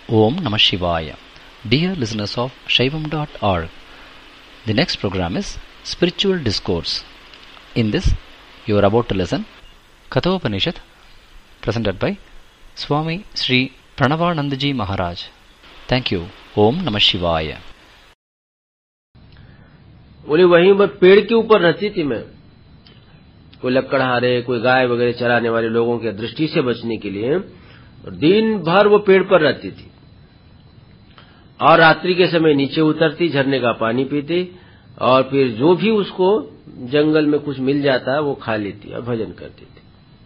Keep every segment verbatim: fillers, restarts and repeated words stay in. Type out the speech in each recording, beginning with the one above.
Om Namah Shivaya. Dear listeners of Shaivam dot org, the next program is Spiritual Discourse. In this, you are about to listen Kathopanishad, presented by Swami Sri Pranavanandaji Maharaj. Thank you. Om Namah Shivaya. बोले वहीं पर पेड़ के ऊपर रहती थी मैं, कोई लकड़हारे, कोई गाय वगैरह चराने वाले लोगों की दृष्टि से बचने के लिए दिन भर वो पेड़ पर रहती थी और रात्रि के समय नीचे उतरती, झरने का पानी पीती और फिर जो भी उसको जंगल में कुछ मिल जाता वो खा लेती और भजन करती थी।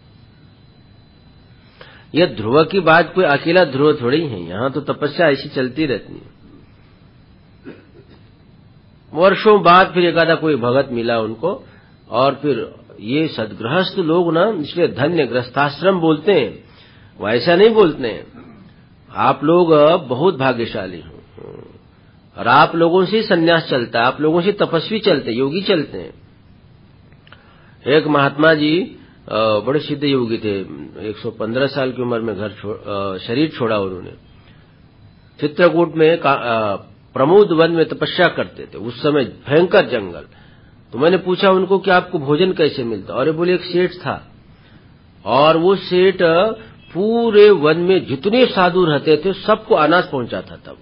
यह ध्रुव की बात कोई अकेला ध्रुव थोड़ी है, यहाँ तो तपस्या ऐसी चलती रहती है। वर्षों बाद फिर एक आधा कोई भगत मिला उनको, और फिर ये सदगृहस्थ लोग ना, इसलिए धन्य गृहस्थाश्रम बोलते हैं, वो ऐसा नहीं बोलते हैं। आप लोग बहुत भाग्यशाली हो और आप लोगों से सन्यास चलता है, आप लोगों से तपस्वी चलते, योगी चलते हैं। एक महात्मा जी बड़े सिद्ध योगी थे, एक सौ पंद्रह साल की उम्र में घर छोड़, शरीर छोड़ा उन्होंने। चित्रकूट में प्रमोद वन में तपस्या करते थे, उस समय भयंकर जंगल। तो मैंने पूछा उनको कि आपको भोजन कैसे मिलता, और बोले एक सेठ था और वो सेठ पूरे वन में जितने साधु रहते थे सबको अनाज पहुंचाता था,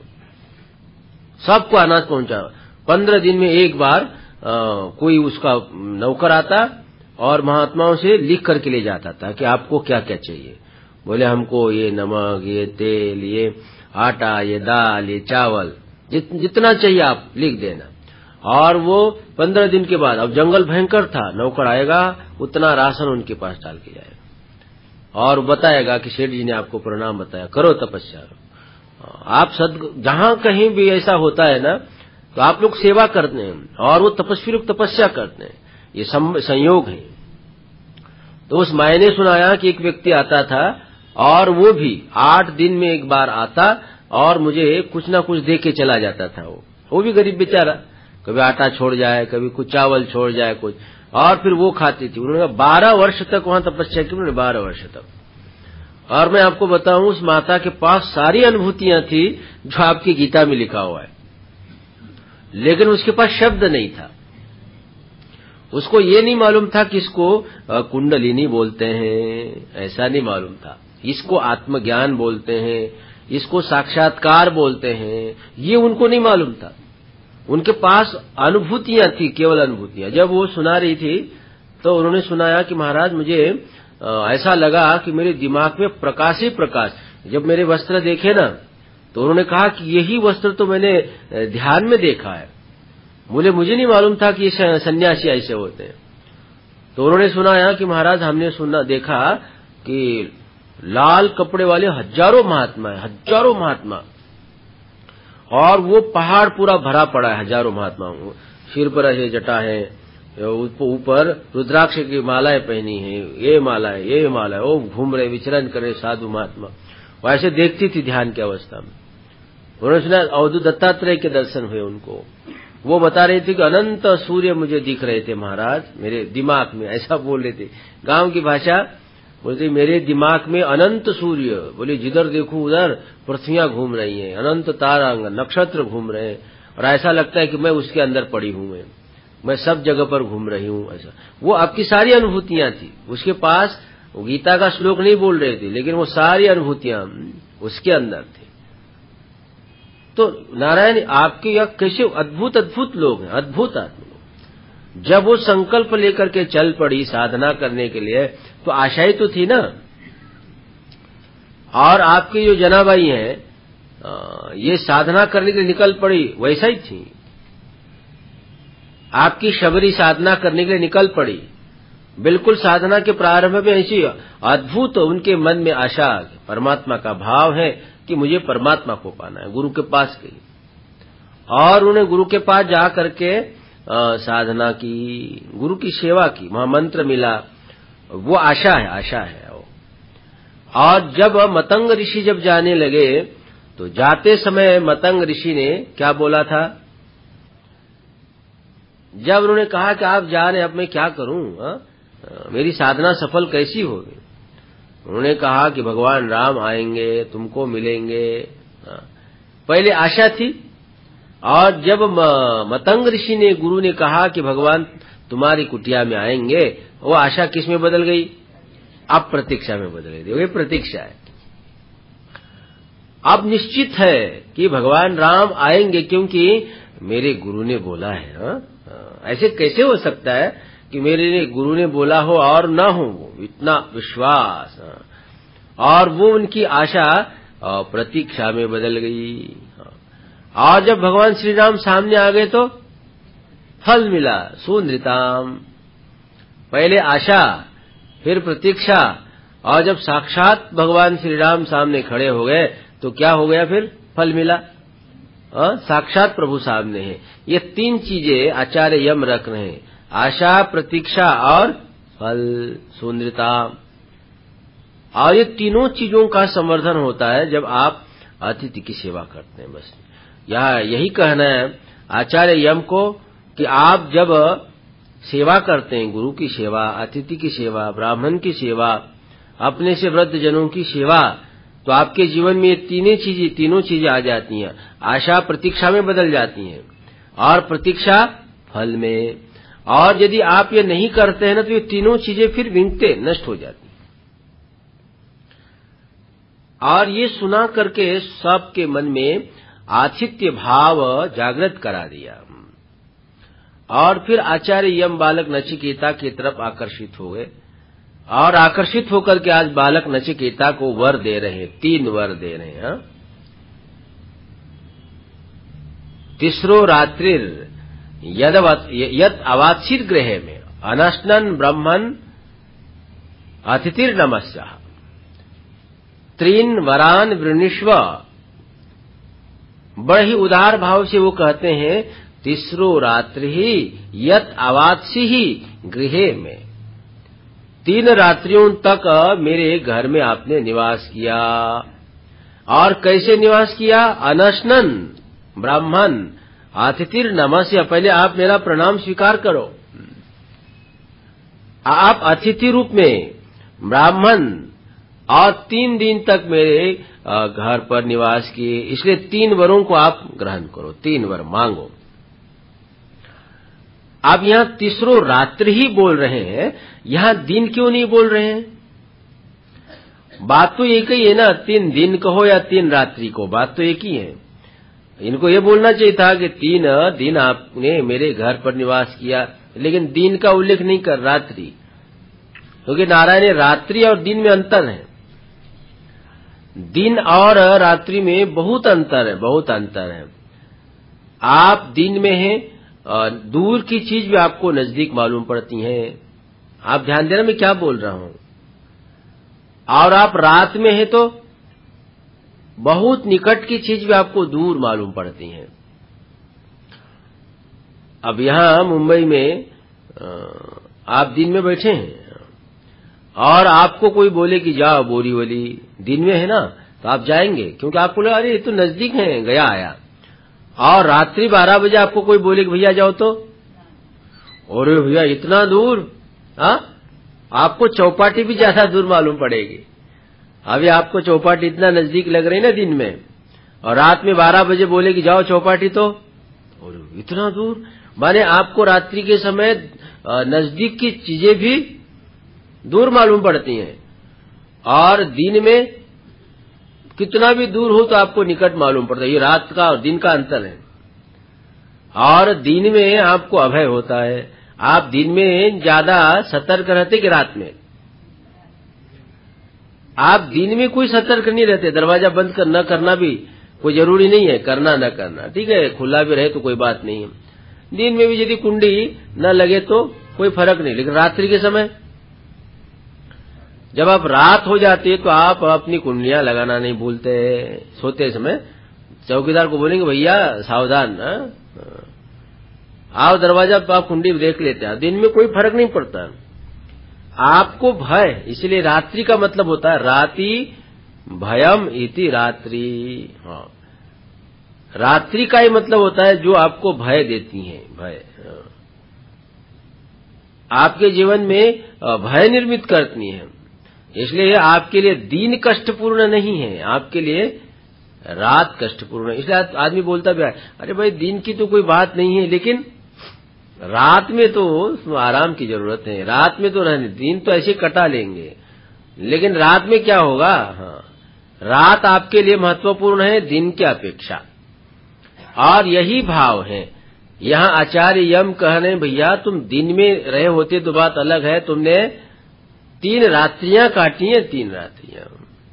सबको अनाज पहुंचा। पंद्रह दिन में एक बार आ, कोई उसका नौकर आता और महात्माओं से लिख करके ले जाता था कि आपको क्या क्या चाहिए। बोले हमको ये नमक, ये तेल, ये आटा, ये दाल, ये चावल, जित, जितना चाहिए आप लिख देना। और वो पंद्रह दिन के बाद, अब जंगल भयंकर था, नौकर आएगा उतना राशन उनके पास डाल के जाएगा और बताएगा कि सेठ जी ने आपको प्रणाम बताया, करो तपस्या। आप सद जहां कहीं भी ऐसा होता है ना, तो आप लोग सेवा करते हैं और वो तपस्वी लोग तपस्या करते हैं, ये संयोग है। तो उस माय ने सुनाया कि एक व्यक्ति आता था और वो भी आठ दिन में एक बार आता और मुझे कुछ ना कुछ दे के चला जाता था। वो वो भी गरीब बेचारा, कभी आटा छोड़ जाए, कभी कुछ चावल छोड़ जाए कुछ, और फिर वो खाती थी। उन्होंने बारह वर्ष तक वहां तपस्या की, उन्होंने बारह वर्ष तक। और मैं आपको बताऊं, उस माता के पास सारी अनुभूतियां थी जो आपकी गीता में लिखा हुआ है, लेकिन उसके पास शब्द नहीं था। उसको ये नहीं मालूम था कि इसको कुंडलिनी बोलते हैं, ऐसा नहीं मालूम था। इसको आत्मज्ञान बोलते हैं, इसको साक्षात्कार बोलते हैं, ये उनको नहीं मालूम था। उनके पास अनुभूतियां थी, केवल अनुभूतियां। जब वो सुना रही थी तो उन्होंने सुनाया कि महाराज मुझे ऐसा लगा कि मेरे दिमाग में प्रकाश ही प्रकाश। जब मेरे वस्त्र देखे ना, तो उन्होंने कहा कि यही वस्त्र तो मैंने ध्यान में देखा है। बोले मुझे नहीं मालूम था कि ये सन्यासी ऐसे होते हैं। तो उन्होंने सुनाया कि महाराज हमने सुना देखा कि लाल कपड़े वाले हजारों महात्मा है, हजारों महात्मा, और वो पहाड़ पूरा भरा पड़ा है हजारों महात्माओं। सिर पर ऐसे जटा है, ऊपर रुद्राक्ष की मालाएं पहनी है, ये माला है, ये माला है, वो घूम रहे, विचरण कर रहे साधु महात्मा। वो ऐसे देखती थी ध्यान की अवस्था में। उन्होंने सुना अवधूत दत्तात्रेय के दर्शन हुए उनको। वो बता रहे थे कि अनंत सूर्य मुझे दिख रहे थे महाराज मेरे दिमाग में, ऐसा बोल रहे थे। गांव की भाषा बोलते मेरे दिमाग में अनंत सूर्य, बोले जिधर देखूं उधर पृथ्वियां घूम रही हैं, अनंत तारांग नक्षत्र घूम रहे हैं, और ऐसा लगता है कि मैं उसके अंदर पड़ी हूं, मैं मैं सब जगह पर घूम रही हूं। ऐसा वो आपकी सारी अनुभूतियां थी उसके पास। वो गीता का श्लोक नहीं बोल रहे थे, लेकिन वो सारी अनुभूतियां उसके अंदर थी। तो नारायण आपके यह कैसे अद्भुत अद्भुत लोग हैं, अद्भुत आदमी। जब वो संकल्प लेकर के चल पड़ी साधना करने के लिए, तो आशा ही तो थी ना। और आपकी जो जनाबाई हैं ये साधना करने के लिए निकल पड़ी, वैसा ही थी। आपकी शबरी साधना करने के लिए निकल पड़ी, बिल्कुल साधना के प्रारंभ में ऐसी अद्भुत उनके मन में आशा, परमात्मा का भाव है कि मुझे परमात्मा को पाना है। गुरु के पास गई और उन्हें गुरु के पास जा करके साधना की, गुरु की सेवा की, महामंत्र मिला। वो आशा है, आशा है। और जब मतंग ऋषि जब जाने लगे, तो जाते समय मतंग ऋषि ने क्या बोला था? जब उन्होंने कहा कि आप जा रहे हैं, अब मैं क्या करूं, हा? मेरी साधना सफल कैसी होगी? उन्होंने कहा कि भगवान राम आएंगे, तुमको मिलेंगे, पहले आशा थी, और जब मतंग ऋषि ने, गुरु ने कहा कि भगवान तुम्हारी कुटिया में आएंगे, वो आशा किस में बदल गई? अब प्रतीक्षा में बदल गई। ये प्रतीक्षा है। अब निश्चित है कि भगवान राम आएंगे, क्योंकि मेरे गुरु ने बोला है। हा? ऐसे कैसे हो सकता है कि मेरे गुरु ने बोला हो और ना हो? इतना विश्वास, और वो उनकी आशा प्रतीक्षा में बदल गई। और जब भगवान श्री राम सामने आ गए तो फल मिला, सुनृताम। पहले आशा, फिर प्रतीक्षा, और जब साक्षात भगवान श्री राम सामने खड़े हो गए तो क्या हो गया? फिर फल मिला। आ, साक्षात प्रभु सामने है। ये तीन चीजें आचार्य यम रख रहे हैं, आशा, प्रतीक्षा और फल, सुनृताम। और ये तीनों चीजों का संवर्धन होता है जब आप अतिथि की सेवा करते हैं। बस यह यही कहना है आचार्य यम को कि आप जब सेवा करते हैं, गुरु की सेवा, अतिथि की सेवा, ब्राह्मण की सेवा, अपने से वृद्ध जनों की सेवा, तो आपके जीवन में ये तीनों चीजें तीनों चीजें आ जाती हैं। आशा प्रतीक्षा में बदल जाती हैं, और प्रतीक्षा फल में। और यदि आप ये नहीं करते हैं ना, तो ये तीनों चीजें फिर विंगते नष्ट हो जाती हैं। और ये सुना करके सबके मन में आतिथ्य भाव जागृत करा दिया। और फिर आचार्य यम बालक नचिकेता की तरफ आकर्षित हो गए, और आकर्षित होकर के आज बालक नचिकेता को वर दे रहे हैं, तीन वर दे रहे हैं। तीसरो रात्रिर यद अवात्सित गृह में अनशनन ब्रह्मन अतिथिर नमस्या त्रीन वरान वृणीष्व। बड़े ही उदार भाव से वो कहते हैं, तीसरो रात्रि ही यत अवात्सी ही गृह में, तीन रात्रियों तक मेरे घर में आपने निवास किया। और कैसे निवास किया? अनशनन ब्राह्मण अतिथिर नमस्या। पहले आप मेरा प्रणाम स्वीकार करो। आप अतिथि रूप में ब्राह्मण, और तीन दिन तक मेरे घर पर निवास किए, इसलिए तीन वरों को आप ग्रहण करो, तीन वर मांगो। आप यहाँ तीसरो रात्रि ही बोल रहे हैं, यहाँ दिन क्यों नहीं बोल रहे हैं? बात तो एक ही है ना, तीन दिन कहो या तीन रात्रि को, बात तो एक ही है। इनको ये बोलना चाहिए था कि तीन दिन आपने मेरे घर पर निवास किया, लेकिन दिन का उल्लेख नहीं कर, रात्रि, क्योंकि नारायण रात्रि और दिन में अंतर है। दिन और रात्रि में बहुत अंतर है, बहुत अंतर है। आप दिन में हैं, दूर की चीज भी आपको नजदीक मालूम पड़ती हैं। आप ध्यान देना मैं क्या बोल रहा हूं। और आप रात में हैं तो बहुत निकट की चीज भी आपको दूर मालूम पड़ती हैं। अब यहां मुंबई में आप दिन में बैठे हैं, और आपको कोई बोले कि जाओ बोरीवली, दिन में है ना, तो आप जाएंगे, क्योंकि आपको लगा अरे ये तो नजदीक है, गया आया। और रात्रि बारह बजे आपको कोई बोले कि भैया जाओ, तो अरे भैया इतना दूर, हाँ, आपको चौपाटी भी ज्यादा दूर मालूम पड़ेगी। अभी आपको चौपाटी इतना नजदीक लग रही ना दिन में, और रात में बारह बजे बोले कि जाओ चौपाटी, तो अरे इतना दूर। माने आपको रात्रि के समय नजदीक की चीजें भी दूर मालूम पड़ती हैं, और दिन में कितना भी दूर हो तो आपको निकट मालूम पड़ता है। ये रात का और दिन का अंतर है। और दिन में आपको अभय होता है, आप दिन में ज्यादा सतर्क रहते कि रात में? आप दिन में कोई सतर्क नहीं रहते, दरवाजा बंद कर, न करना भी कोई जरूरी नहीं है, करना न करना ठीक है, खुला भी रहे तो कोई बात नहीं है। दिन में भी यदि कुंडी न लगे तो कोई फर्क नहीं, लेकिन रात्रि के समय जब आप रात हो जाती है तो आप अपनी कुंडियां लगाना नहीं भूलते। सोते समय चौकीदार को बोलेंगे भैया सावधान, आओ दरवाजा तो आप कुंडी देख लेते हैं। दिन में कोई फर्क नहीं पड़ता आपको भय, इसलिए रात्रि का मतलब होता है राति भयम इति रात्रि। हाँ, रात्रि का ही मतलब होता है जो आपको भय देती है, भय आपके जीवन में भय निर्मित करती है। इसलिए आपके लिए दिन कष्टपूर्ण नहीं है, आपके लिए रात कष्टपूर्ण है। इसलिए आदमी बोलता भी है, अरे भाई दिन की तो कोई बात नहीं है, लेकिन रात में तो आराम की जरूरत है। रात में तो रहने, दिन तो ऐसे कटा लेंगे, लेकिन रात में क्या होगा? हाँ, रात आपके लिए महत्वपूर्ण है दिन की अपेक्षा। और यही भाव है यहाँ आचार्य यम कह रहे, भैया तुम दिन में रहे होते तो बात अलग है, तुमने तीन रात्रियां काटी हैं, तीन रात्रियां।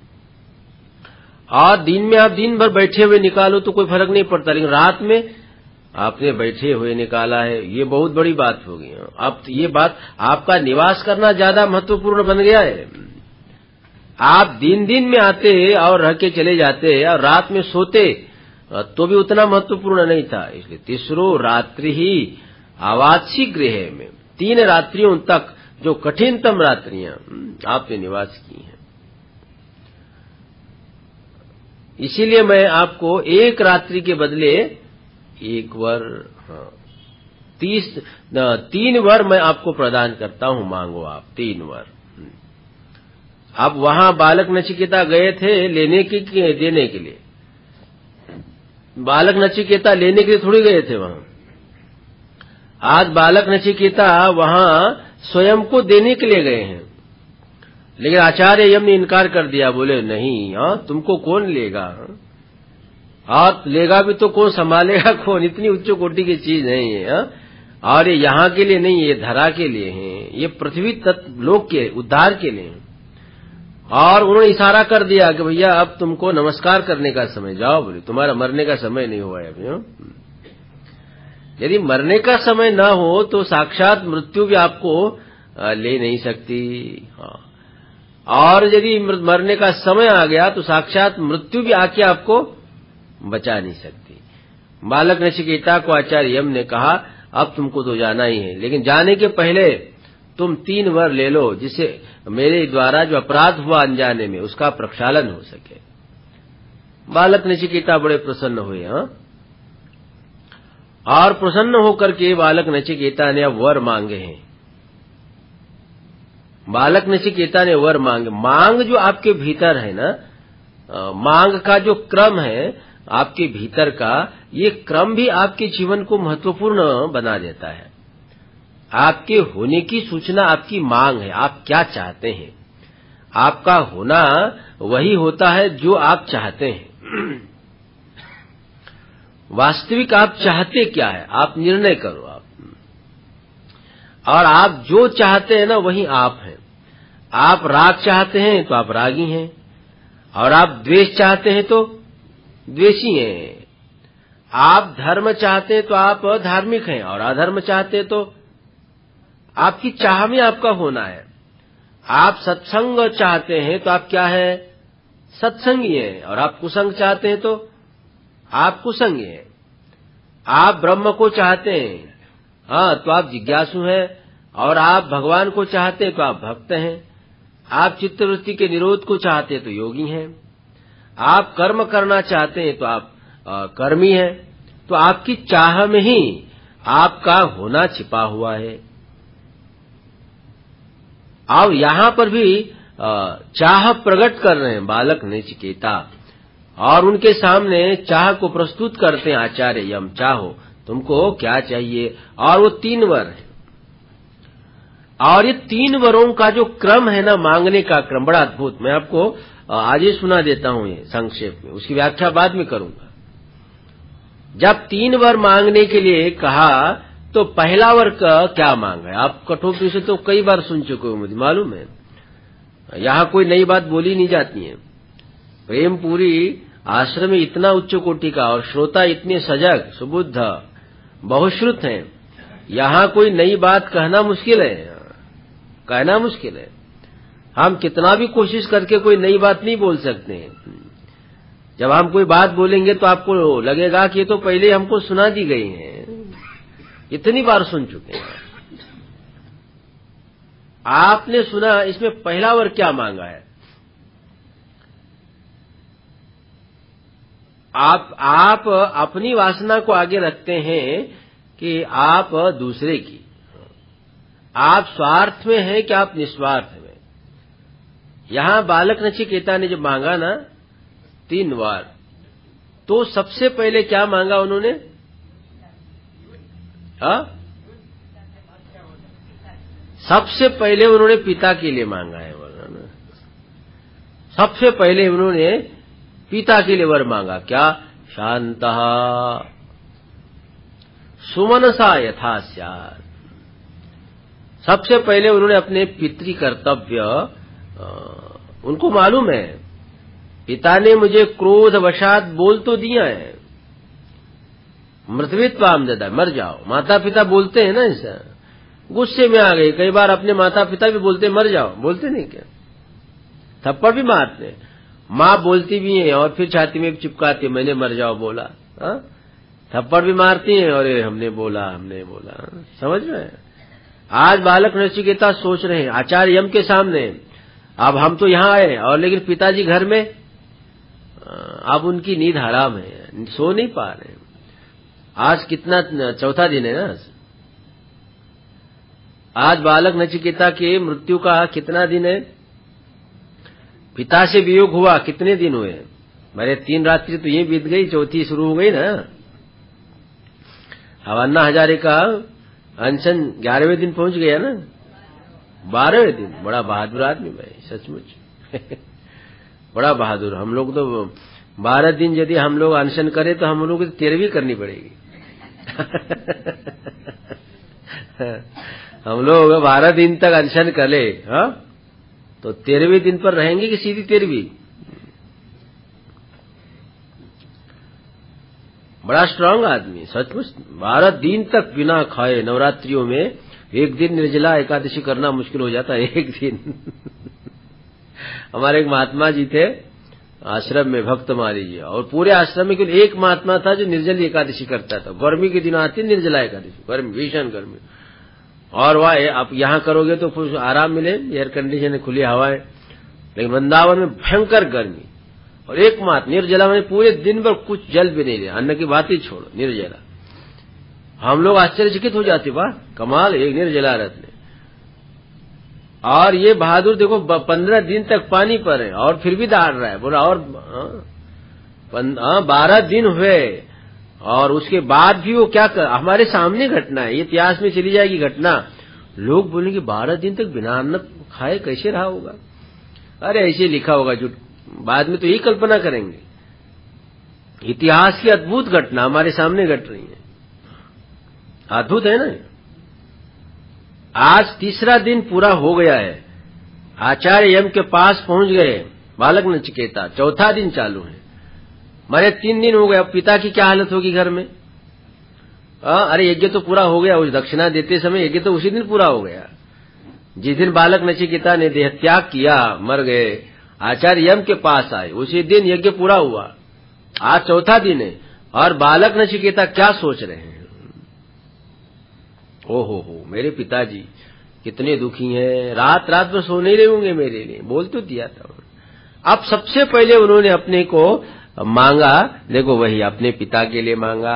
और दिन में आप दिन भर बैठे हुए निकालो तो कोई फर्क नहीं पड़ता, लेकिन रात में आपने बैठे हुए निकाला है, ये बहुत बड़ी बात होगी। अब ये बात आपका निवास करना ज्यादा महत्वपूर्ण बन गया है। आप दिन दिन में आते और रह के चले जाते और रात में सोते तो भी उतना महत्वपूर्ण नहीं था। इसलिए तीसरो रात्रि ही आवासी गृह में, तीन रात्रियों तक जो कठिनतम रात्रियां आपने निवास की हैं। इसीलिए मैं आपको एक रात्रि के बदले एक वर, हाँ, तीस तीन वर मैं आपको प्रदान करता हूं, मांगो आप तीन वर। अब वहां बालक नचिकेता गए थे लेने के देने के लिए, बालक नचिकेता लेने के लिए थोड़ी गए थे वहां। आज बालक नचिकेता वहां स्वयं को देने के लिए गए हैं, लेकिन आचार्य यम ने इनकार कर दिया, बोले नहीं, हाँ तुमको कौन लेगा, और लेगा भी तो कौन, संभालेगा कौन, इतनी उच्च कोटि की चीज नहीं है। हा? और ये यहाँ के लिए नहीं, ये धरा के लिए है, ये पृथ्वी तत्व लोक के उद्धार के लिए है। और उन्होंने इशारा कर दिया कि भैया अब तुमको नमस्कार करने का समय, जाओ बोले, तुम्हारा मरने का समय नहीं हुआ है अभी। यदि मरने का समय न हो तो साक्षात मृत्यु भी आपको ले नहीं सकती। हाँ, और यदि मरने का समय आ गया तो साक्षात मृत्यु भी आके आपको बचा नहीं सकती। बालक नचिकेता को आचार्य यम ने कहा अब तुमको तो जाना ही है, लेकिन जाने के पहले तुम तीन वर ले लो, जिससे मेरे द्वारा जो अपराध हुआ अनजाने में उसका प्रक्षालन हो सके। बालक नचिकेता बड़े प्रसन्न हुए। हाँ, और प्रसन्न होकर के बालक नचिकेता ने अब वर मांगे हैं। बालक नचिकेता ने वर मांगे। मांग जो आपके भीतर है ना, मांग का जो क्रम है आपके भीतर का, ये क्रम भी आपके जीवन को महत्वपूर्ण बना देता है। आपके होने की सूचना आपकी मांग है, आप क्या चाहते हैं। आपका होना वही होता है जो आप चाहते हैं। वास्तविक आप चाहते क्या है, आप निर्णय करो आप। और आप जो चाहते हैं ना वही आप हैं। आप राग चाहते हैं तो आप रागी हैं, और आप द्वेष चाहते हैं तो द्वेषी हैं। आप धर्म चाहते हैं तो आप धार्मिक हैं, और अधर्म चाहते हैं तो आपकी चाह में आपका होना है। आप सत्संग चाहते हैं तो आप क्या है, सत्संगी हैं, और आप कुसंग चाहते हैं तो आप कुसंगी हैं। आप ब्रह्म को चाहते हैं, हाँ, तो आप जिज्ञासु हैं, और आप भगवान को चाहते हैं तो आप भक्त हैं। आप चित्तवृत्ति के निरोध को चाहते हैं तो योगी हैं। आप कर्म करना चाहते हैं तो आप आ, कर्मी हैं। तो आपकी चाह में ही आपका होना छिपा हुआ है। अब यहाँ पर भी आ, चाह प्रकट कर रहे हैं बालक नचिकेता, और उनके सामने चाह को प्रस्तुत करते हैं आचार्य यम, चाहो तुमको क्या चाहिए। और वो तीन वर है, और ये तीन वरों का जो क्रम है ना, मांगने का क्रम बड़ा अद्भुत। मैं आपको आज ही सुना देता हूं ये संक्षेप में, उसकी व्याख्या बाद में करूंगा। जब तीन वर मांगने के लिए कहा तो पहला वर का क्या मांगा है, आप कठोपनिषद से तो कई बार सुन चुके हो, मुझे मालूम है, यहाँ कोई नई बात बोली नहीं जाती है। प्रेम पूरी आश्रम में इतना उच्च कोटि का, और श्रोता इतने सजग सुबुद्ध बहुश्रुत हैं, यहाँ कोई नई बात कहना मुश्किल है, कहना मुश्किल है। हम कितना भी कोशिश करके कोई नई बात नहीं बोल सकते हैं। जब हम कोई बात बोलेंगे तो आपको लगेगा कि ये तो पहले हमको सुना दी गई है, इतनी बार सुन चुके हैं। आपने सुना, इसमें पहला वर क्या मांगा है। आप आप अपनी वासना को आगे रखते हैं कि आप दूसरे की, आप स्वार्थ में हैं कि आप निस्वार्थ में। यहां बालक नचिकेता ने जब मांगा ना तीन बार, तो सबसे पहले क्या मांगा उन्होंने? हाँ, सबसे पहले उन्होंने पिता के लिए मांगा है वर। सबसे पहले उन्होंने पिता के लिए वर मांगा। क्या? शांतः सुमनसा यथा स्यात्। सबसे पहले उन्होंने अपने पितृ कर्तव्य, उनको मालूम है पिता ने मुझे क्रोध वशात बोल तो दिया है, मृतवित्वाम ददा, मर जाओ। माता पिता बोलते हैं ना, ऐसा गुस्से में आ गए। कई बार अपने माता पिता भी बोलते मर जाओ, बोलते नहीं क्या? थप्पड़ भी मारते हैं। माँ बोलती भी है और फिर छाती में चिपकाती है, मैंने मर जाओ बोला। हा? थप्पड़ भी मारती हैं और हमने बोला हमने बोला। समझ में? आज बालक नचिकेता सोच रहे हैं आचार्य यम के सामने, अब हम तो यहाँ आए और लेकिन पिताजी घर में, अब उनकी नींद हराम है, सो नहीं पा रहे। आज कितना, चौथा दिन है ना आज बालक नचिकेता के मृत्यु का कितना दिन है? पिता से वियोग हुआ कितने दिन हुए? मेरे तीन रात्रि तो ये बीत गई, चौथी शुरू हो गई ना। अब अन्ना हजारे का अनशन ग्यारहवें दिन पहुंच गया ना, बारहवें दिन। बड़ा बहादुर आदमी भाई, सचमुच बड़ा बहादुर। हम लोग तो बारह दिन यदि हम लोग अनशन करें तो हम लोग को तेरहवीं करनी पड़ेगी हम लोग बारह दिन तक अनशन करे, हाँ, तो तेरहवें दिन पर रहेंगे कि सीधी तेरहवीं? बड़ा स्ट्रांग आदमी सचमुच। बारह दिन तक बिना खाए नवरात्रियों में, एक दिन निर्जला एकादशी करना मुश्किल हो जाता है, एक दिन हमारे एक महात्मा जी थे आश्रम में, भक्त मारी जी, और पूरे आश्रम में केवल एक महात्मा था जो निर्जल एकादशी करता था। गर्मी के दिन आती निर्जला एकादशी, गर्मी, भीषण गर्मी, और वह आप यहाँ करोगे तो कुछ आराम मिले, एयर कंडीशन, खुली हवाएं, लेकिन वृंदावन में भयंकर गर्मी। और एक मात निर्जला में पूरे दिन भर कुछ जल भी नहीं रहा, अन्न की बात ही छोड़ो, निर्जला। हम लोग आश्चर्यचकित हो जाते, वाह कमाल, एक निर्जला रत्न। और ये बहादुर देखो पंद्रह दिन तक पानी पर है और फिर भी दौड़ रहा है, बोला और बारह दिन हुए और उसके बाद भी वो क्या कर, हमारे सामने घटना है, ये इतिहास में चली जाएगी घटना। लोग बोलेंगे बारह दिन तक बिना अन्न खाए कैसे रहा होगा? अरे ऐसे लिखा होगा, जो बाद में तो यही कल्पना करेंगे। इतिहास की अद्भुत घटना हमारे सामने घट रही है, अद्भुत है ना। आज तीसरा दिन पूरा हो गया है, आचार्य यम के पास पहुंच गए बालक नचिकेता, चौथा दिन चालू है। मारे तीन दिन हो गए, अब पिता की क्या हालत होगी घर में? आ, अरे यज्ञ तो पूरा हो गया, उस दक्षिणा देते समय यज्ञ तो उसी दिन पूरा हो गया। जिस दिन बालक नचिकेता ने देह त्याग किया, मर गए, आचार्य यम के पास आए, उसी दिन यज्ञ पूरा हुआ। आज चौथा दिन है और बालक नचिकेता क्या सोच रहे हैं? ओहो हो, मेरे पिताजी कितने दुखी हैं, रात रात में सो नहीं रहे होंगे मेरे लिए, बोल तो दिया था। अब सबसे पहले उन्होंने अपने को मांगा, देखो वही अपने पिता के लिए मांगा।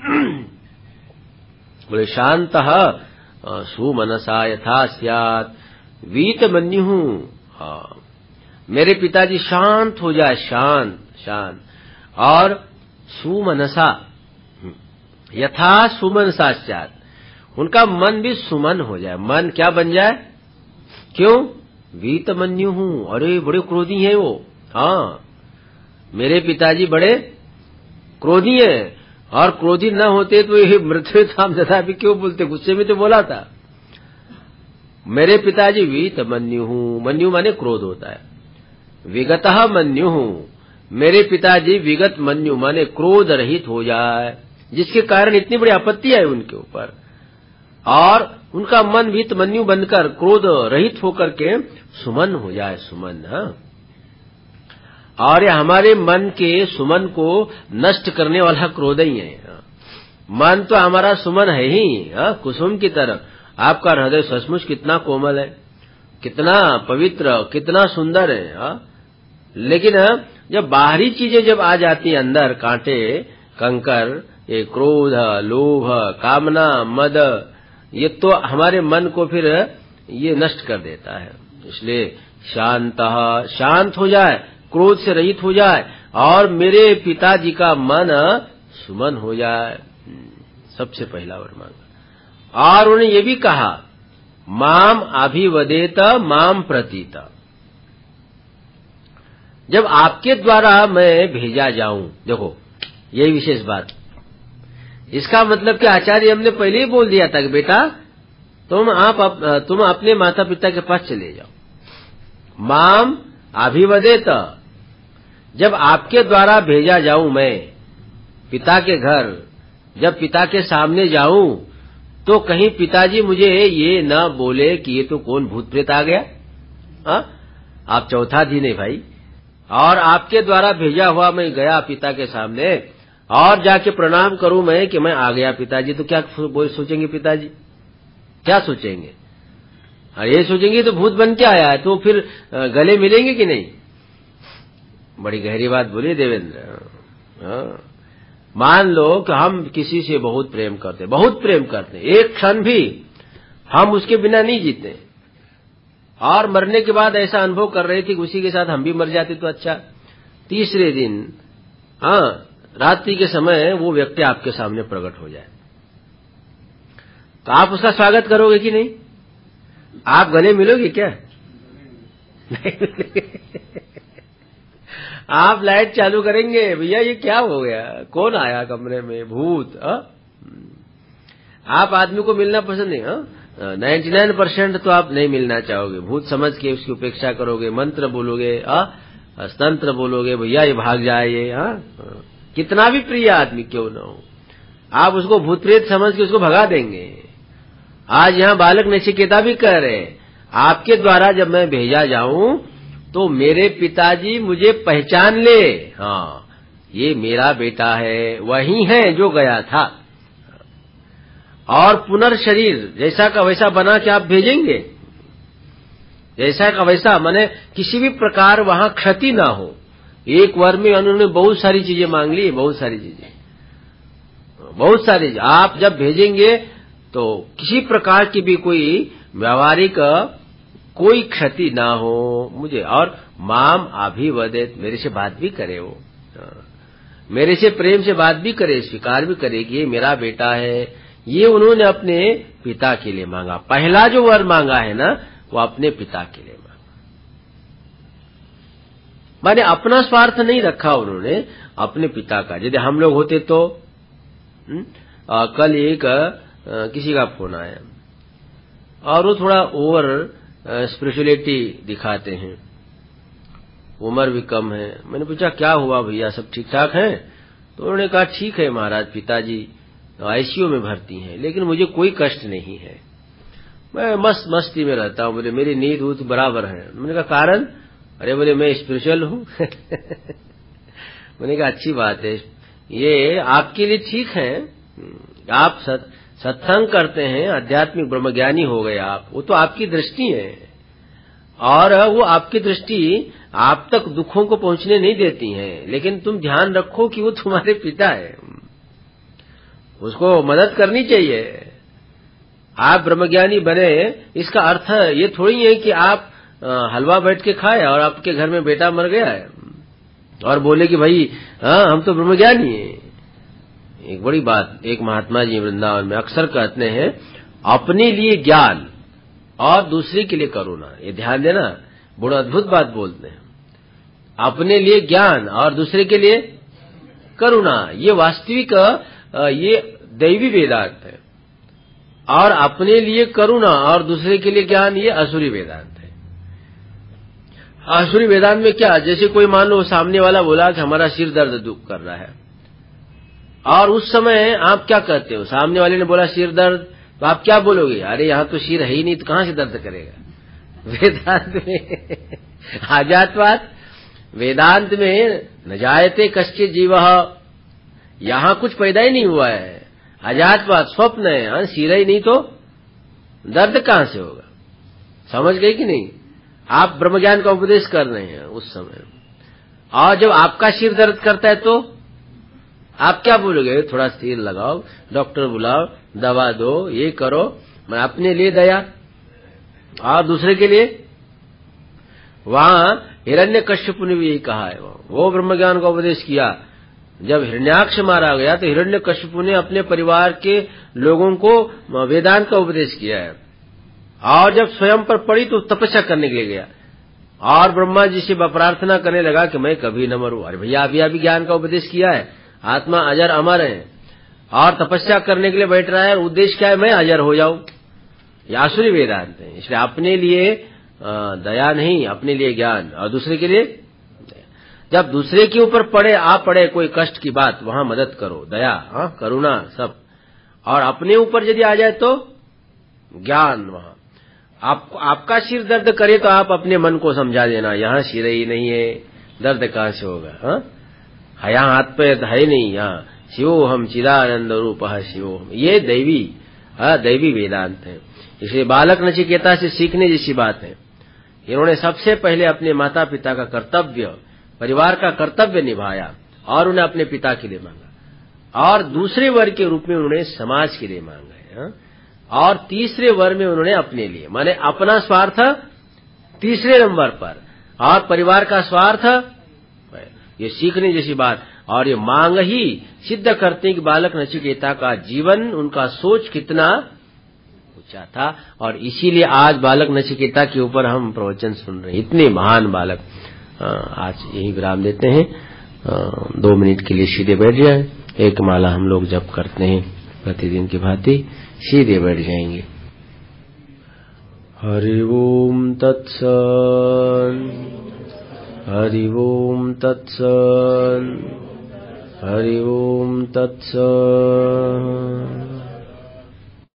बोले शांतः सुमनसा यथा स्यात् वीतमन्युः। हाँ, मेरे पिताजी शांत हो जाए, शांत शांत, और सुमनसा यथा सुमनसा स्यात्, उनका मन भी सुमन हो जाए। मन क्या बन जाए? क्यों? वीतमन्युः, अरे बड़े क्रोधी हैं वो। हाँ, मेरे पिताजी बड़े क्रोधी हैं, और क्रोधी न होते तो ये मृत्युधाम तथा भी क्यों बोलते, गुस्से में तो बोला था। मेरे पिताजी वीतमन्युः, मन्यु माने क्रोध होता है, विगतः मन्युः, मेरे पिताजी विगत मन्यु माने क्रोध रहित हो जाए, जिसके कारण इतनी बड़ी आपत्ति है उनके ऊपर, और उनका मन वीतमन्यु बनकर क्रोध रहित होकर के सुमन हो जाए, सुमन। हाँ, और ये हमारे मन के सुमन को नष्ट करने वाला क्रोध ही है। मन तो हमारा सुमन है ही, हाँ, कुसुम की तरह। आपका हृदय सचमुच कितना कोमल है, कितना पवित्र, कितना सुंदर है। हाँ, लेकिन जब बाहरी चीजें जब आ जाती हैं अंदर, कांटे कंकर, ये क्रोध, लोभ, कामना, मद, ये तो हमारे मन को फिर ये नष्ट कर देता है। इसलिए शांत शांत हो जाए, क्रोध से रहित हो जाए, और मेरे पिताजी का मन सुमन हो जाए। सबसे पहला वर मांगा। और उन्होंने ये भी कहा, माम अभिवदेत माम प्रतीत, जब आपके द्वारा मैं भेजा जाऊं। देखो यही विशेष बात, इसका मतलब कि आचार्य हमने पहले ही बोल दिया था कि बेटा तुम आप तुम अपने माता पिता के पास चले जाओ। माम अभिवदेत, जब आपके द्वारा भेजा जाऊं मैं पिता के घर, जब पिता के सामने जाऊं तो कहीं पिताजी मुझे ये न बोले कि ये तो कौन भूत प्रेत आ गया। हा? आप चौथा दिन है भाई, और आपके द्वारा भेजा हुआ मैं गया पिता के सामने और जाके प्रणाम करूं मैं कि मैं आ गया पिताजी, तो क्या सोचेंगे पिताजी? क्या सोचेंगे? और ये सोचेंगे तो भूत बन के आया है, तो फिर गले मिलेंगे कि नहीं? बड़ी गहरी बात बोली देवेंद्र। मान लो कि हम किसी से बहुत प्रेम करते, बहुत प्रेम करते, एक क्षण भी हम उसके बिना नहीं जीते, और मरने के बाद ऐसा अनुभव कर रहे थे कि उसी के साथ हम भी मर जाते तो अच्छा। तीसरे दिन हाँ रात्रि के समय वो व्यक्ति आपके सामने प्रकट हो जाए, तो आप उसका स्वागत करोगे कि नहीं? आप गले मिलोगे क्या? नहीं। आप लाइट चालू करेंगे, भैया ये क्या हो गया, कौन आया कमरे में, भूत? हा? आप आदमी को मिलना पसंद नहीं, हाँ नाइन्टी नाइन परसेंट तो आप नहीं मिलना चाहोगे, भूत समझ के उसकी उपेक्षा करोगे, मंत्र बोलोगे, हाँ तंत्र बोलोगे, भैया ये भाग जाए ये, हाँ कितना भी प्रिय आदमी क्यों न हो, आप उसको भूत प्रेत समझ के उसको भगा देंगे। आज यहाँ बालक नचिकेता भी कह रहे, आपके द्वारा जब मैं भेजा जाऊं तो मेरे पिताजी मुझे पहचान ले, हाँ ये मेरा बेटा है, वही है जो गया था, और पुनर्शरीर जैसा का वैसा बना के आप भेजेंगे, जैसा का वैसा, माने किसी भी प्रकार वहां क्षति ना हो। एक वर में उन्होंने बहुत सारी चीजें मांग ली, बहुत सारी चीजें, बहुत सारी। आप जब भेजेंगे तो किसी प्रकार की भी कोई व्यावहारिक कोई क्षति ना हो मुझे, और माम अभिवदेत, मेरे से बात भी करे, वो मेरे से प्रेम से बात भी करे, स्वीकार भी करे कि ये मेरा बेटा है। ये उन्होंने अपने पिता के लिए मांगा। पहला जो वर मांगा है ना, वो अपने पिता के लिए मांगा, माने अपना स्वार्थ नहीं रखा उन्होंने, अपने पिता का। यदि हम लोग होते तो हुँ? आ, कल एक आ, किसी का फोन आया और वो थोड़ा ओवर स्पिरिचुअलिटी दिखाते हैं, उम्र भी कम है। मैंने पूछा क्या हुआ भैया, सब ठीक ठाक है? तो उन्होंने कहा ठीक है महाराज, पिताजी आईसीयू में भर्ती हैं, लेकिन मुझे कोई कष्ट नहीं है, मैं मस्त मस्ती में रहता हूँ, बोले मेरी नींद ऊत बराबर है। मैंने कहा कारण? अरे बोले मैं स्पिरिचुअल हूँ। मैंने कहा अच्छी बात है, ये आपके लिए ठीक है, आप सत, सत्संग करते हैं, आध्यात्मिक ब्रह्मज्ञानी हो गए आप, वो तो आपकी दृष्टि है, और वो आपकी दृष्टि आप तक दुखों को पहुंचने नहीं देती है, लेकिन तुम ध्यान रखो कि वो तुम्हारे पिता है, उसको मदद करनी चाहिए। आप ब्रह्मज्ञानी बने, इसका अर्थ ये थोड़ी है कि आप हलवा बैठ के खाए और आपके घर में बेटा मर गया है और बोले कि भाई हाँ हम तो ब्रह्मज्ञानी हैं। एक बड़ी बात, एक महात्मा जी वृंदावन में अक्सर कहते हैं, अपने लिए ज्ञान और दूसरे के लिए करुणा। ये ध्यान देना, बड़ा अद्भुत बात बोलते हैं, अपने लिए ज्ञान और दूसरे के लिए करुणा। ये वास्तविक ये दैवी वेदांत है, और अपने लिए करुणा और दूसरे के लिए ज्ञान ये असुरी वेदांत है। असुरी वेदांत में क्या, जैसे कोई मान लो सामने वाला बोला कि हमारा सिर दर्द दुख कर रहा है, और उस समय आप क्या कहते हो? सामने वाले ने बोला सिर दर्द, तो आप क्या बोलोगे? अरे यहाँ तो सिर है ही नहीं, तो कहाँ से दर्द करेगा? वेदांत में आजातवाद, वेदांत में न जायते कश्चित् जीवः, यहाँ कुछ पैदा ही नहीं हुआ है, अजातवाद स्वप्न है, सिर ही नहीं तो दर्द कहाँ से होगा? समझ गए कि नहीं? आप ब्रह्मज्ञान का उपदेश कर रहे हैं उस समय, और जब आपका सिर दर्द करता है तो आप क्या बोलोगे? थोड़ा सिर लगाओ, डॉक्टर बुलाओ, दवा दो, ये करो। मैं अपने लिए दया और दूसरे के लिए, वहां हिरण्यकश्यप ने भी यही कहा है, वो ब्रह्म ज्ञान का उपदेश किया। जब हिरण्याक्ष मारा गया तो हिरण्यकश्यप ने अपने परिवार के लोगों को वेदांत का उपदेश किया है, और जब स्वयं पर पड़ी तो तपस्या करने के लिए गया, और ब्रह्मा जी से प्रार्थना करने लगा कि मैं कभी न मरूं। अरे भैया, अभी अभी ज्ञान का उपदेश किया है, आत्मा अजर अमर है, और तपस्या करने के लिए बैठ रहा है, उद्देश्य क्या है, मैं अजर हो जाऊं। ये आसुरी वेदांत है। इसलिए अपने लिए दया नहीं, अपने लिए ज्ञान, और दूसरे के लिए जब दूसरे के ऊपर पड़े आ पड़े कोई कष्ट की बात, वहां मदद करो, दया, हाँ, करुणा सब। और अपने ऊपर यदि आ जाए तो ज्ञान, वहां आप, आपका सिर दर्द करे तो आप अपने मन को समझा देना, यहाँ सिर ही नहीं है, दर्द कहां से होगा, हाँ, यहाँ हाथ पे है नहीं, यहाँ शिवो हम चिदानंद रूप शिवो हम, ये दैवी, हाँ, दैवी वेदांत है। इसलिए बालक नचिकेता से सीखने जैसी बात है। इन्होंने सबसे पहले अपने माता पिता का कर्तव्य, परिवार का कर्तव्य निभाया, और उन्हें अपने पिता के लिए मांगा, और दूसरे वर्ग के रूप में उन्होंने समाज के लिए मांगा है, और तीसरे वर्ग में उन्होंने अपने लिए, माने अपना स्वार्थ तीसरे नंबर पर, और परिवार का स्वार्थ, ये सीखने जैसी बात। और ये मांग ही सिद्ध करते हैं कि बालक नचिकेता का जीवन, उनका सोच कितना ऊंचा था, और इसीलिए आज बालक नचिकेता के ऊपर हम प्रवचन सुन रहे हैं, इतने महान बालक। आज यही विराम देते हैं, दो मिनट के लिए सीधे बैठ जाएं, एक माला हम लोग जप करते हैं प्रतिदिन की भांति, सीधे बैठ जाएंगे। हरि ओम तत्सत्, हरि ओम तत्सत्, हरि ओम तत्सत्।